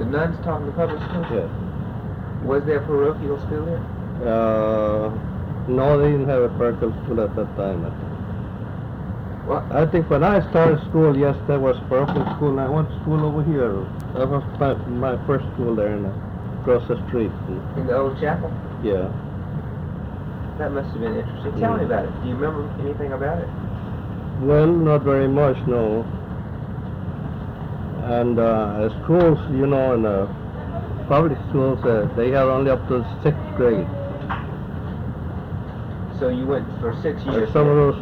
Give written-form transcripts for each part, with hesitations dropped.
nuns taught in the public school? Yes. Was there a parochial school here? No, they didn't have a parochial school at that time. What? I think when I started school, yes, there was parochial school, and I went to school over here. That was my first school there across the street. In the old chapel? Yeah. That must have been interesting. Tell me about it. Do you remember anything about it? Well, not very much, no. And schools, you know, in public schools, they had only up to 6th grade. So you went for 6 years. Some of those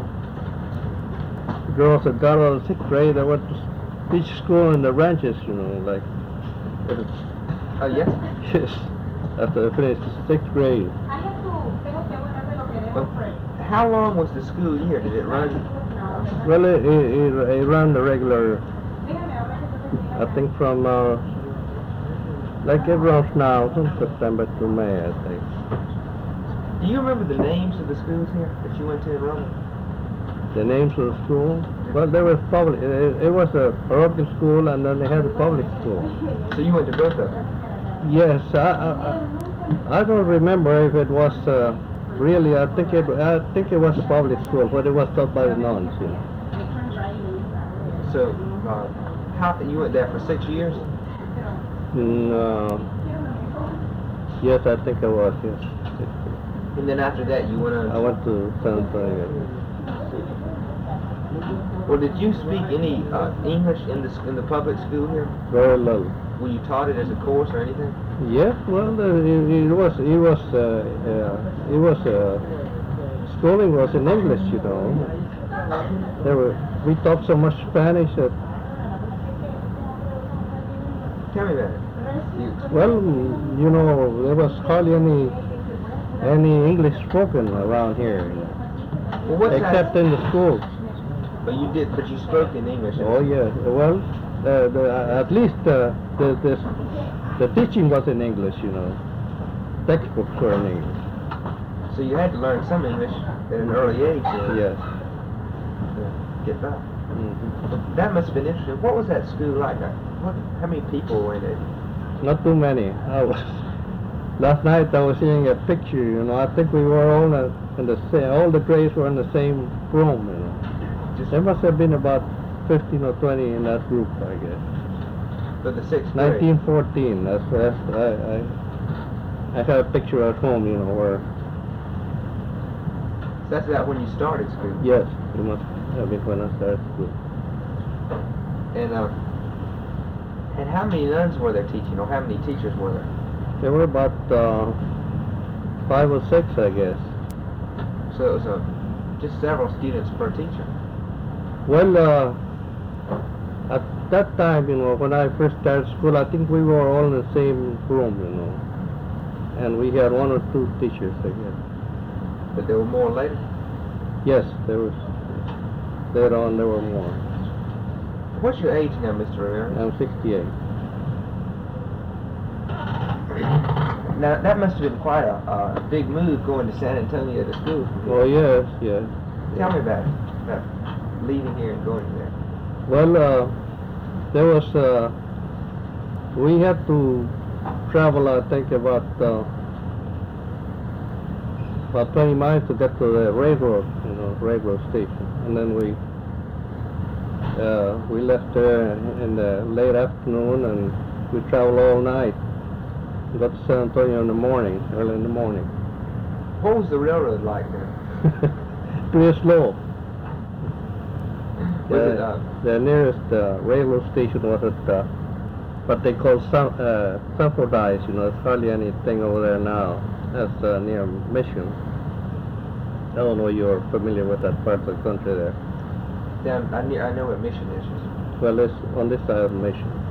girls that got out of 6th grade, they went to teach school in the ranches, you know, like. Oh, yes? Yes, after they finished 6th grade. Well, how long was the school year? Did it run? Well, it ran the regular, I think from, like it runs now, from September to May, I think. Do you remember the names of the schools here that you went to in Rome? The names of the school? Well, they were public. It was a parochial school, and then they had a public school. So you went to both of them? Yes, I don't remember if it was really. I think it was a public school, but it was taught by the nuns. You know. So, how you went there for 6 years? No. Yes, I think I was. Yes. And then after that, you went on. I went to San Antonio. Well, did you speak any English in the public school here? Very little. Were you taught it as a course or anything? Yes, well, schooling was in English, you know. We taught so much Spanish that. Tell me about it. Well, you know, there was hardly any English spoken around here, Well, except in the schools. But you spoke in English. Oh yeah. Well, at least the teaching was in English, you know. Textbooks were in English. So you had to learn some English at an early age. Yes. To get by. Mm-hmm. That must have been interesting. What was that school like? How many people were in it? Not too many. Last night I was seeing a picture, you know. I think we were all in the same. All the grades were in the same room, you know. There must have been about 15 or 20 in that group, I guess. For the 6th grade? 1914. I had a picture at home, you know, where. So that's about when you started school? Yes, it must have been when I started school. And how many nuns were there teaching, or how many teachers were there? There were about 5 or 6, I guess. So it was just several students per teacher? Well, at that time, you know, when I first started school, I think we were all in the same room, you know. And we had 1 or 2 teachers, I guess. But there were more later? Yes, there was. Later on, there were more. What's your age now, Mr. Ramirez? I'm 68. Now, that must have been quite a big move going to San Antonio to school. Oh, yes, yes. Tell me about it, about leaving here and going there. Well, there was, we had to travel, I think, about 20 miles to get to the railroad, you know, railroad station. And then we left there in the late afternoon, and we traveled all night. We got to San Antonio in the morning, early in the morning. What was the railroad like then? Pretty slow. The nearest railroad station was at what they call Sampradise, you know. There's hardly anything over there now. That's near Mission. I don't know if you're familiar with that part of the country there. Down, I know where Mission is. Well, it's on this side of Mission.